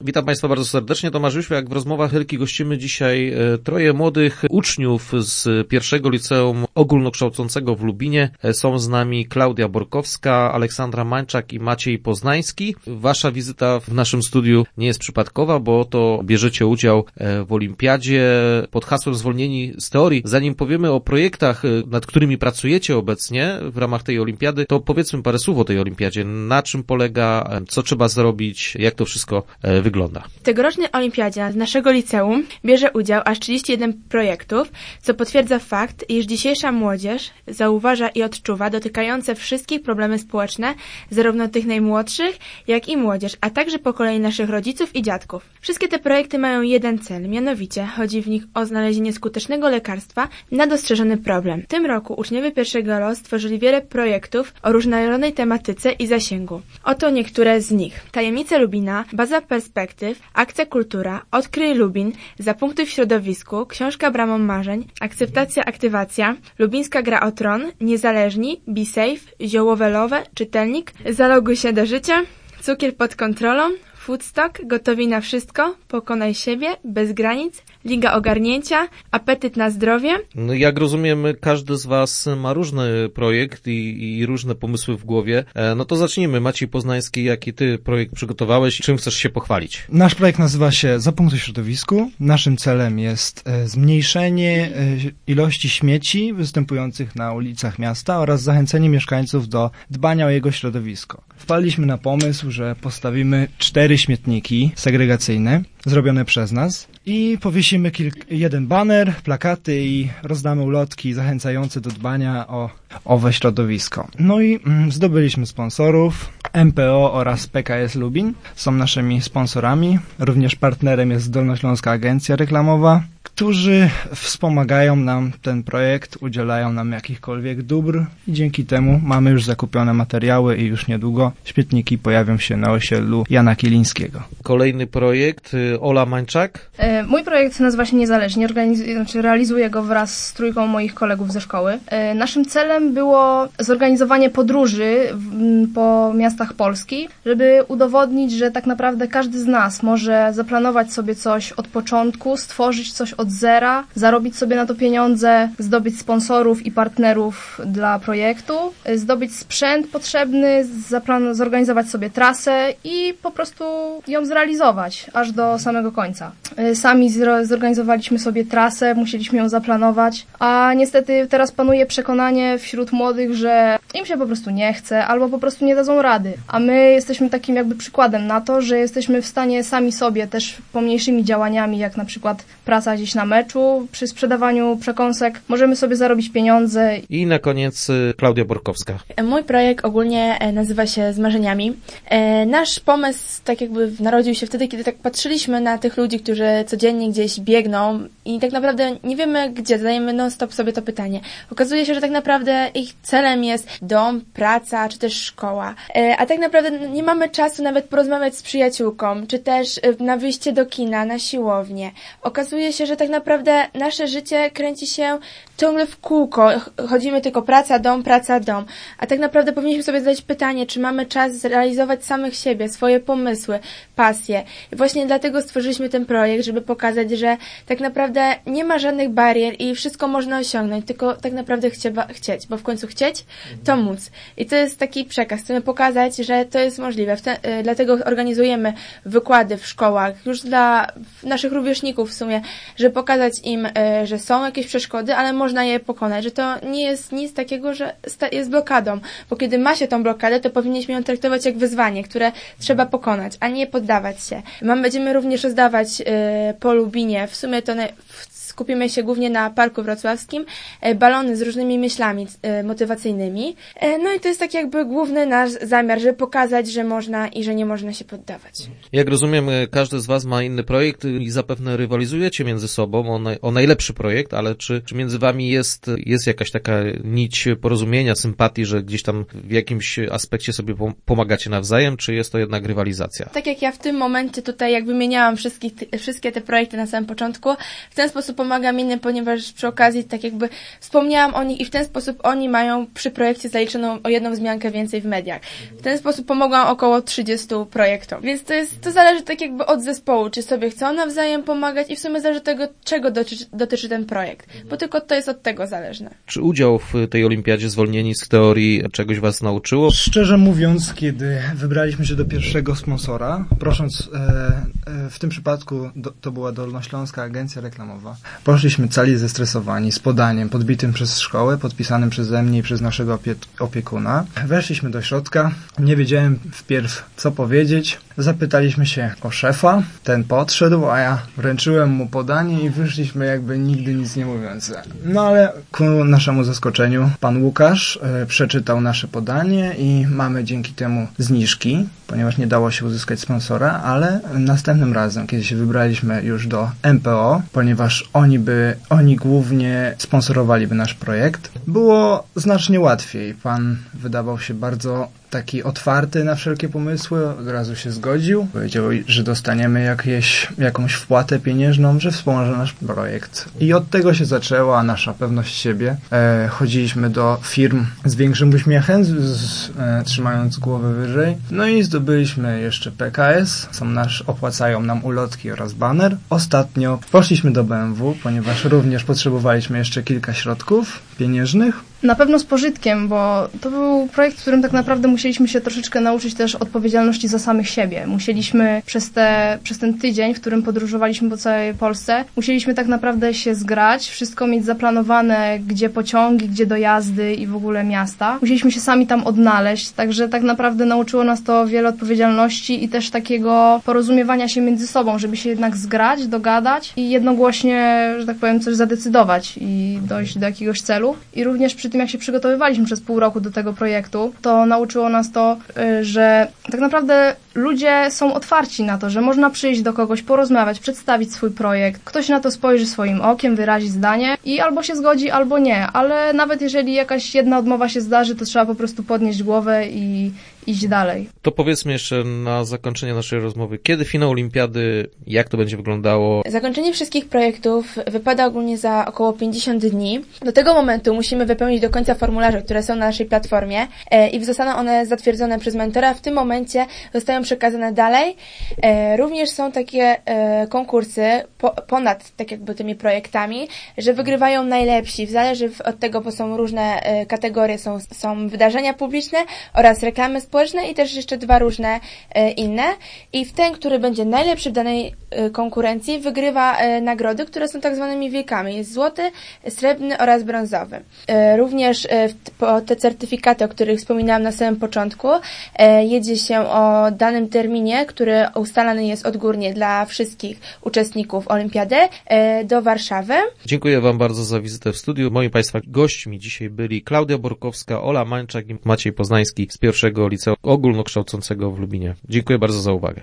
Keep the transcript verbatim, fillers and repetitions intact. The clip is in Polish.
Witam Państwa bardzo serdecznie. Tomasz Wiśła, jak w rozmowach Helki gościmy dzisiaj troje młodych uczniów z pierwszego liceum ogólnokształcącego w Lubinie. Są z nami Klaudia Borkowska, Aleksandra Mańczak i Maciej Poznański. Wasza wizyta w naszym studiu nie jest przypadkowa, bo to bierzecie udział w olimpiadzie pod hasłem Zwolnieni z teorii. Zanim powiemy o projektach, nad którymi pracujecie obecnie w ramach tej olimpiady, to powiedzmy parę słów o tej olimpiadzie. Na czym polega, co trzeba zrobić, jak to wszystko wygląda. Wygląda. W tegorocznej olimpiadzie z naszego liceum bierze udział aż trzydzieści jeden projektów, co potwierdza fakt, iż dzisiejsza młodzież zauważa i odczuwa dotykające wszystkich problemy społeczne, zarówno tych najmłodszych, jak i młodzież, a także pokoleń naszych rodziców i dziadków. Wszystkie te projekty mają jeden cel, mianowicie chodzi w nich o znalezienie skutecznego lekarstwa na dostrzeżony problem. W tym roku uczniowie pierwszego R O stworzyli wiele projektów o różnorodnej tematyce i zasięgu. Oto niektóre z nich. Tajemnice Lubina, baza perspektyw, akcja Kultura, Odkryj Lubin, Zapunktuj w środowisku, książka Bramą Marzeń, Akceptacja, Aktywacja, Lubińska gra o tron, Niezależni, Be Safe, Ziołowe Lowe, Czytelnik, Zaloguj się do życia, Cukier pod kontrolą, Foodstock, Gotowi na wszystko, Pokonaj siebie, Bez granic, Liga ogarnięcia, Apetyt na zdrowie. No, jak rozumiem, każdy z Was ma różny projekt i, i różne pomysły w głowie. No to zacznijmy. Maciej Poznański, jaki Ty projekt przygotowałeś i czym chcesz się pochwalić? Nasz projekt nazywa się Zapunktuj w środowisku. Naszym celem jest e, zmniejszenie e, ilości śmieci występujących na ulicach miasta oraz zachęcenie mieszkańców do dbania o jego środowisko. Wpadliśmy na pomysł, że postawimy cztery śmietniki segregacyjne, zrobione przez nas i powiesimy kilk- jeden baner, plakaty i rozdamy ulotki zachęcające do dbania o owe środowisko. No i mm, zdobyliśmy sponsorów. M P O oraz P K S Lubin są naszymi sponsorami. Również partnerem jest Dolnośląska Agencja Reklamowa, którzy wspomagają nam ten projekt, udzielają nam jakichkolwiek dóbr i dzięki temu mamy już zakupione materiały i już niedługo śmietniki pojawią się na osiedlu Jana Kilińskiego. Kolejny projekt, Ola Mańczak. E, mój projekt nazywa się Niezależni, organizuję, znaczy realizuję go wraz z trójką moich kolegów ze szkoły. E, naszym celem było zorganizowanie podróży w, po miastach Polski, żeby udowodnić, że tak naprawdę każdy z nas może zaplanować sobie coś od początku, stworzyć coś od zera, zarobić sobie na to pieniądze, zdobyć sponsorów i partnerów dla projektu, zdobyć sprzęt potrzebny, zaplan- zorganizować sobie trasę i po prostu ją zrealizować aż do samego końca. Sami zro- zorganizowaliśmy sobie trasę, musieliśmy ją zaplanować, a niestety teraz panuje przekonanie wśród młodych, że im się po prostu nie chce albo po prostu nie dadzą rady, a my jesteśmy takim jakby przykładem na to, że jesteśmy w stanie sami sobie też pomniejszymi działaniami, jak na przykład praca gdzieś na meczu, przy sprzedawaniu przekąsek, możemy sobie zarobić pieniądze. I na koniec Klaudia Borkowska. Mój projekt ogólnie nazywa się Z marzeniami. Nasz pomysł tak jakby narodził się wtedy, kiedy tak patrzyliśmy na tych ludzi, którzy codziennie gdzieś biegną i tak naprawdę nie wiemy gdzie, zadajemy non-stop sobie to pytanie. Okazuje się, że tak naprawdę ich celem jest dom, praca, czy też szkoła. A tak naprawdę nie mamy czasu nawet porozmawiać z przyjaciółką, czy też na wyjście do kina, na siłownię. Okazuje się, że tak naprawdę nasze życie kręci się ciągle w kółko. Chodzimy tylko praca, dom, praca, dom. A tak naprawdę powinniśmy sobie zadać pytanie, czy mamy czas zrealizować samych siebie, swoje pomysły, pasje. I właśnie dlatego stworzyliśmy ten projekt, żeby pokazać, że tak naprawdę nie ma żadnych barier i wszystko można osiągnąć, tylko tak naprawdę chcieba, chcieć, bo w końcu chcieć, to móc. I to jest taki przekaz. Chcemy pokazać, że to jest możliwe. Te, y, dlatego organizujemy wykłady w szkołach, już dla naszych rówieśników w sumie, żeby pokazać im, y, że są jakieś przeszkody, ale można je pokonać, że to nie jest nic takiego, że sta- jest blokadą, bo kiedy ma się tą blokadę, to powinniśmy ją traktować jak wyzwanie, które trzeba pokonać, a nie poddawać się. My będziemy również rozdawać y, po Lubinie, w sumie to na, w, skupimy się głównie na Parku Wrocławskim, y, balony z różnymi myślami y, motywacyjnymi. Y, no i to jest tak jakby główny nasz zamiar, żeby pokazać, że można i że nie można się poddawać. Jak rozumiem, każdy z Was ma inny projekt i zapewne rywalizujecie między sobą o, naj, o najlepszy projekt, ale czy, czy między Wami jest, jest jakaś taka nić porozumienia, sympatii, że gdzieś tam w jakimś aspekcie sobie pomagacie nawzajem, czy jest to jednak rywalizacja? Tak jak ja w tym momencie tutaj jak wymieniałam wszystkich, wszystkie te projekty na samym początku, w ten sposób pomagam innym, ponieważ przy okazji tak jakby wspomniałam o nich i w ten sposób oni mają przy projekcie zaliczoną o jedną wzmiankę więcej w mediach. W ten sposób pomogłam około trzydziestu projektom. Więc to jest, to zależy tak jakby od zespołu, czy sobie chcą nawzajem pomagać i w sumie zależy od tego, czego dotyczy, dotyczy ten projekt. Bo tylko to jest od tego zależne. Czy udział w tej olimpiadzie, zwolnieni z teorii, czegoś was nauczyło? Szczerze mówiąc, kiedy wybraliśmy się do pierwszego sponsora, prosząc, e, e, w tym przypadku do, to była Dolnośląska Agencja Reklamowa, poszliśmy cali zestresowani, z podaniem podbitym przez szkołę, podpisanym przeze mnie i przez naszego opie- opiekuna. Weszliśmy do środka, nie wiedziałem wpierw co powiedzieć. Zapytaliśmy się o szefa, ten podszedł, a ja wręczyłem mu podanie i wyszliśmy jakby nigdy nic nie mówiąc. No ale ku naszemu zaskoczeniu pan Łukasz e, przeczytał nasze podanie i mamy dzięki temu zniżki, ponieważ nie dało się uzyskać sponsora, ale następnym razem, kiedy się wybraliśmy już do M P O, ponieważ oni by, oni głównie sponsorowaliby nasz projekt, było znacznie łatwiej. Pan wydawał się bardzo taki otwarty na wszelkie pomysły, od razu się zgodził. Powiedział, że dostaniemy jakieś, jakąś wpłatę pieniężną, że wspomoże nasz projekt. I od tego się zaczęła nasza pewność siebie. E, chodziliśmy do firm z większym uśmiechem, z, z, e, trzymając głowę wyżej. No i zdobyliśmy jeszcze P K S. Są nasz, opłacają nam ulotki oraz baner. Ostatnio poszliśmy do B M W, ponieważ również potrzebowaliśmy jeszcze kilka środków pieniężnych. Na pewno z pożytkiem, bo to był projekt, w którym tak naprawdę musieliśmy się troszeczkę nauczyć też odpowiedzialności za samych siebie. Musieliśmy przez, te, przez ten tydzień, w którym podróżowaliśmy po całej Polsce, musieliśmy tak naprawdę się zgrać, wszystko mieć zaplanowane, gdzie pociągi, gdzie dojazdy i w ogóle miasta. Musieliśmy się sami tam odnaleźć, także tak naprawdę nauczyło nas to wiele odpowiedzialności i też takiego porozumiewania się między sobą, żeby się jednak zgrać, dogadać i jednogłośnie, że tak powiem, coś zadecydować i dojść do jakiegoś celu. I również przy tym, jak się przygotowywaliśmy przez pół roku do tego projektu, to nauczyło nas to, że tak naprawdę ludzie są otwarci na to, że można przyjść do kogoś, porozmawiać, przedstawić swój projekt. Ktoś na to spojrzy swoim okiem, wyrazi zdanie i albo się zgodzi, albo nie. Ale nawet jeżeli jakaś jedna odmowa się zdarzy, to trzeba po prostu podnieść głowę i iść dalej. To powiedzmy jeszcze na zakończenie naszej rozmowy, kiedy finał olimpiady, jak to będzie wyglądało? Zakończenie wszystkich projektów wypada ogólnie za około pięćdziesiąt dni. Do tego momentu musimy wypełnić do końca formularze, które są na naszej platformie e, i zostaną one zatwierdzone przez mentora. W tym momencie zostają przekazane dalej. E, również są takie e, konkursy po, ponad tak jakby tymi projektami, że wygrywają najlepsi. Zależy od tego, bo są różne e, kategorie, są, są wydarzenia publiczne oraz reklamy społeczne i też jeszcze dwa różne e, inne. I w ten, który będzie najlepszy w danej e, konkurencji, wygrywa e, nagrody, które są tak zwanymi wiekami. Jest złoty, srebrny oraz brązowy. E, również e, po te certyfikaty, o których wspominałam na samym początku, e, jedzie się o danym terminie, który ustalany jest odgórnie dla wszystkich uczestników olimpiady, e, do Warszawy. Dziękuję Wam bardzo za wizytę w studiu. Moimi Państwa gośćmi dzisiaj byli Klaudia Borkowska, Ola Mańczak i Maciej Poznański z pierwszego Liceum Ogólnokształcącego w Lubinie. Dziękuję bardzo za uwagę.